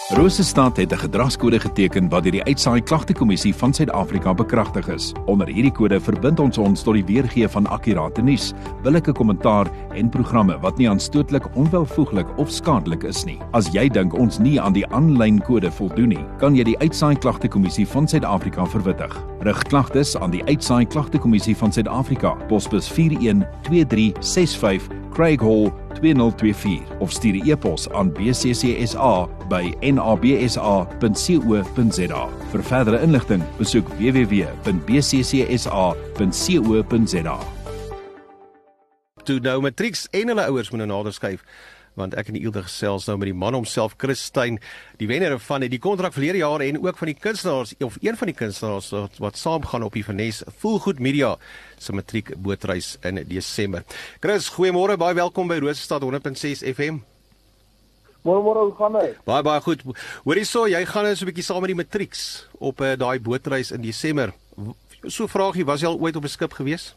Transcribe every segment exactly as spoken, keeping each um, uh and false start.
Rosestad het 'n gedragskode geteken wat deur die Uitsaai Klagtekommissie van Suid-Afrika bekragtig is. Onder hierdie kode verbind ons ons tot die weergee van akkurate nuus, billike kommentaar en programme wat nie aanstootlik, onwelvoeglik of skadelik is nie. As jy dink ons nie aan die aanlyn kode voldoen nie, kan jy die Uitsaai Klagtekommissie van Suid-Afrika verwittig. Rig klagtes aan die Uitsaai Klagtekommissie van Suid-Afrika, posbus vier een twee drie ses vyf, Craig Hall twee nul twee vier of stuur 'n e-pos aan b c c s a by n a b s a punt co punt z a. Vir verdere inligting, besoek w w w punt b c c s a punt co punt z a. Toe nou matrieks en hulle ouers moet nou nader skuif, want ek en die Ilde gesels nou met die man homself, Chris Steyn, die wenner van die kontrak verlede jaar en ook van die kunstenaars, of een van die kunstenaars wat, wat saamgaan op die Finesse Voelgoed Media se matriek bootreis in Desember. Chris, goeiemôre, baie welkom by Rosestad honderd punt ses F M. Môre môre, hoe gaan dit? Baie baie goed. Hoorie so, jy gaan nou so 'n bietjie saam met die matrieks op uh, daai bootreis in Desember. So vraagie, was jy al ooit op 'n skip gewees?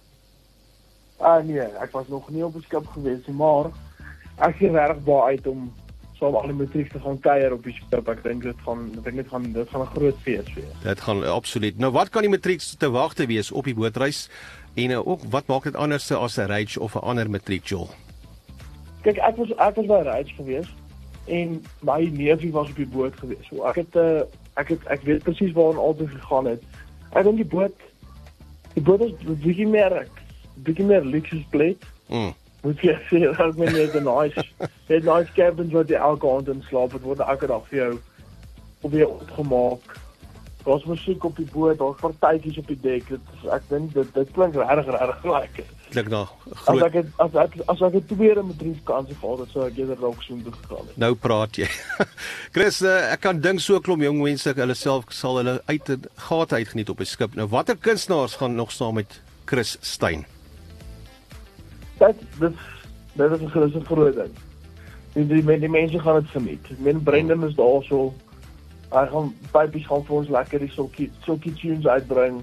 Ah nee, ek was nog nie op 'n skip gewees nie, maar ek sien regtig baie uit om saam al die matrieks te gaan kuier op die skip. Ek dink dit gaan ek dink dit gaan dit gaan 'n groot fees wees. Dit gaan uh, absoluut. Nou wat kan die matrieks te wagte wees op die bootreis? En uh, ook wat maak dit anders as 'n Rage of 'n ander matriek, Joel? Kyk, ek was ek was by Rage gewees en my neefie was op die boot gewees. So ek het uh, ek het ek weet presies waar ons altyd gegaan het. Ek dink die boot die boot is bietjie meer bietjie meer luxe plate. Mm. Moet jy sê, ek meen jy het 'n nice, jy het nice cabins wat jy elke aand in slaap, het word elke dag vir jou weer opgemaak. Daar's musiek op die boot, daar's partytjies op die dek. Dit is, ek dink dit dit klink regtig regtig lekker. Klink nou groot. As ek het, as ek as ek 'n tweede matriek kansie gehad het, sou ek eerder dalk so toe gegaan het. Nou praat jy. Chris, uh, ek kan dink so 'n klomp jong mense, hulle self sal hulle uit 'n gate uitgeniet op 'n skip. Nou watter kunstenaars gaan nog saam met Chris Steyn? Dit dit dit is 'n groot groot ding. Die, die, die mense gaan dit geniet. Ek meen Brendan is daar so. Hy gaan pypies gaan vir ons lekker die sulkie sulkie tunes uitbring.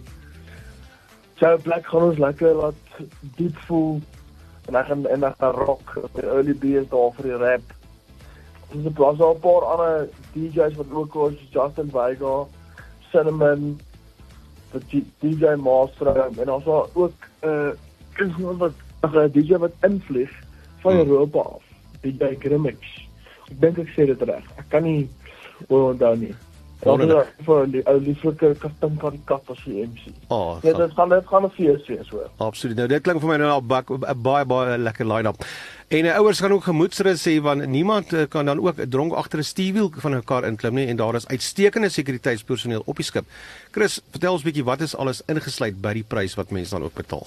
Sy plek gaan ons lekker laat diep voel. En hy gaan en dan gaan rock. Die early B is daar vir die rap. Dis 'n plaas daar 'n paar ander D J's wat ook was, Justin Vega, Cinnamon, die D J Master en also ook 'n uh, kunstenaar wat 'n D J wat invlieg van Europa af. D J Grimmix. Ek dink ek sê dit reg. Ek kan nie hoor onthou nie. Dit is vir die ou lieflike custom caricature as die M C. Oh, ja, dit gaan dit gaan 'n fees wees hoor. Absoluut. Nou dit klink vir my nou al 'n baie baie lekker line-up. En die ouers gaan ook gemoedsrus hê want niemand uh, kan dan ook dronk agter 'n stuurwiel van 'n kar inklim nie en daar is uitstekende sekuriteitspersoneel op die skip. Chris, vertel ons 'n bietjie wat is alles ingesluit by die prys wat mense dan ook betaal?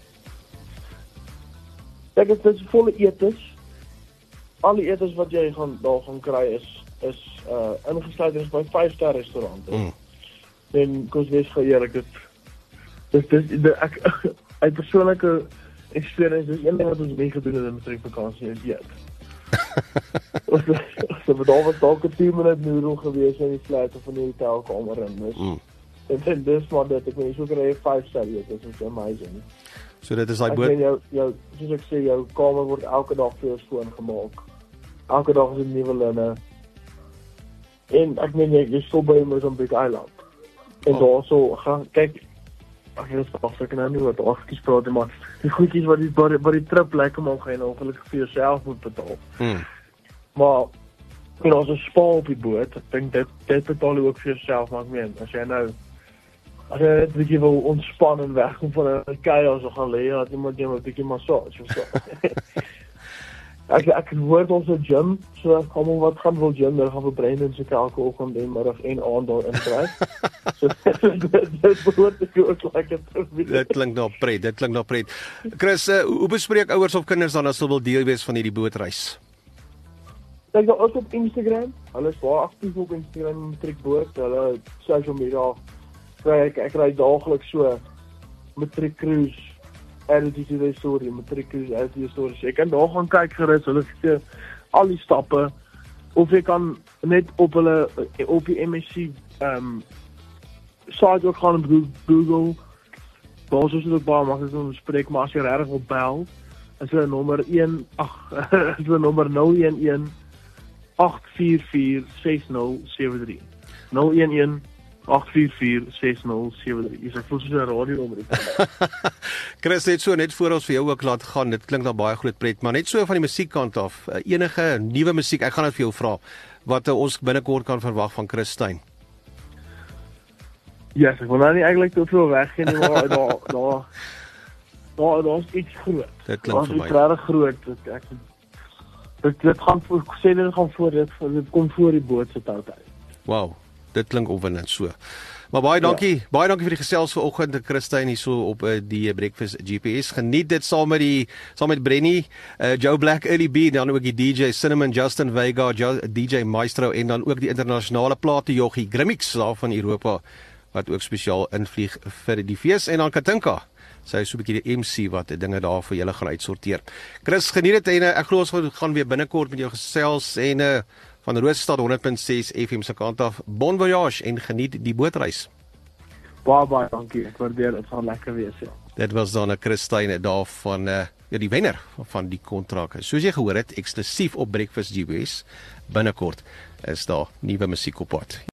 Ek het dit volle etes. Al die etes wat jy gaan daar gaan kry is is uh ingesluit is by vyf-ster restaurante. Mm. En kos wees geëerlik dit. Dis dis de, ek uit persoonlike experience is een ding wat ons mee gedoen het in 'n matriekvakansie is eet. So wat daar was dalk 'n tien minute noodle gewees in die sluit of in die hotelkamer in. Dus, mm. En dan dis maar dit ek weet so kry jy vyf-ster eet. Dit is amazing. So dit is like boot. Jou jou soos ek sê jou kamer word elke dag vir jou skoon gemaak. Elke dag is 'n nuwe linne. En ek meen jy, jy sou by Mozambique Island. En oh. daar so gaan kyk ag jy is pas ek nou nie wat agskies praat maar die goedjies wat die wat die trip lekker maak gaan jy nou ongelukkig vir jouself moet betaal. Hmm. Maar en ons is spa op die boot. Ek dink dit dit betaal jy ook vir jouself maar ek meen as jy nou as jy net 'n bietjie wil ontspan en wegkom van 'n kei of so gaan lê dat iemand jou 'n bietjie massage of so. Ek ek word ons 'n gym, so ek kom wat gaan wil gym, dan gaan we Brendan se elke oggend en middag en aand daar inkry. So dit behoort te ook lekker te wees. Dit klink nou pret, dit klink nou pret. Chris, uh, hoe bespreek ouers of kinders dan as hulle wil deel wees van hierdie bootreis? Kyk daar ook op Instagram. Hulle is baie aktief op Instagram matriekboot. Hulle social media kry ek ek kry daagliks so matriek cruise. En dit is die storie, matriek cruise, is die storie. Jy kan daar gaan kyk gerus, hulle sê al die stappe of jy kan net op hulle op die M S C ehm um, site ook gaan op Google. Daar is ook baie maklik om te spreek, maar as jy regtig wil bel, is hulle nommer een ag, is hulle nommer nul een een agt vier vier ses nul sewe drie. nul een een agt vier vier ses nul sewe drie. Dis 'n voel soos 'n radio-omroep. Chris, net so net voor ons vir jou ook laat gaan. Dit klink dan baie groot pret, maar net so van die musiekkant af, enige nuwe musiek, ek gaan dit vir jou vra, wat uh, ons binnekort kan verwag van Chris Stein. Ja, yes, ek wil nou nie eintlik te veel weggee nie, maar daar daar daar daar's iets groot. Dit klink vir my. Dit is regtig groot. Ek, ek dit dit gaan voor sê dit gaan voor dit dit kom voor die boot se tyd uit. Wow, dit klink opwindend so. Maar baie dankie, ja. baie dankie vir die gesels vanoggend, Chris Stein hier so op uh, die Breakfast G P S. Geniet dit saam met die saam met Brenny, uh, Joe Black, Early B, dan ook die D J Cinnamon, Justin Vega, jo, D J Maestro en dan ook die internasionale platejoggie Grimmix daar van Europa wat ook spesiaal invlieg vir die fees en dan Katinka. Sy is so 'n bietjie die M C wat dinge daar vir julle gaan uitsorteer. Chris, geniet dit en uh, ek glo ons gaan weer binnekort met jou gesels en uh, van Roosstad honderd punt ses F M se kant af. Bon voyage en geniet die bootreis. Baie baie dankie. Ek waardeer dit, gaan lekker wees, ja. Dit was dan 'n Chris Stein daar van uh, ja, die wenner van die kontrak. Soos jy gehoor het, eksklusief op Breakfast G B S. Binnekort is daar nuwe musiek op pad.